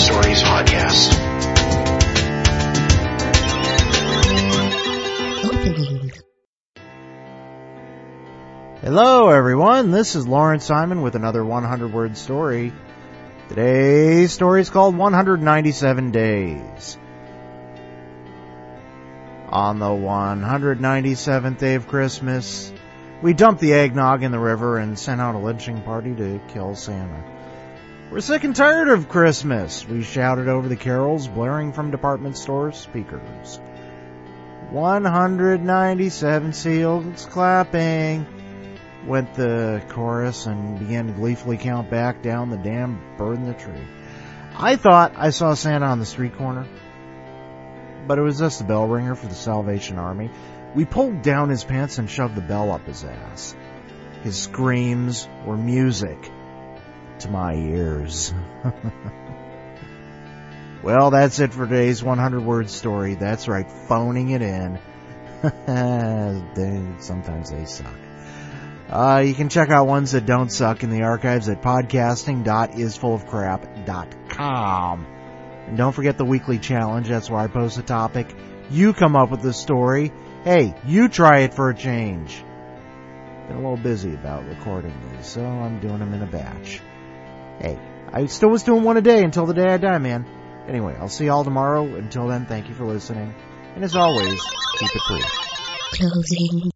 Stories podcast. Hello everyone, this is Lawrence Simon with another 100-word story. Today's story is called 197 Days. On the 197th day of Christmas, we dumped the eggnog in the river and sent out a lynching party to kill Santa. We're sick and tired of Christmas, we shouted over the carols blaring from department store speakers. 197 seals clapping, went the chorus and began to gleefully count back down the damn bird in the tree. I thought I saw Santa on the street corner, but it was just the bell ringer for the Salvation Army. We pulled down his pants and shoved the bell up his ass. His screams were music to my ears. Well, that's it for today's 100-word story. That's right, phoning it in. Sometimes they suck. You can check out ones that don't suck in the archives at podcasting.isfullofcrap.com. And don't forget the weekly challenge. That's where I post a topic. You come up with the story. Hey, you try it for a change. Been a little busy about recording these, so I'm doing them in a batch. Hey, I still was doing one a day until the day I die, man. Anyway, I'll see y'all tomorrow. Until then, thank you for listening. And as always, keep it brief. Closing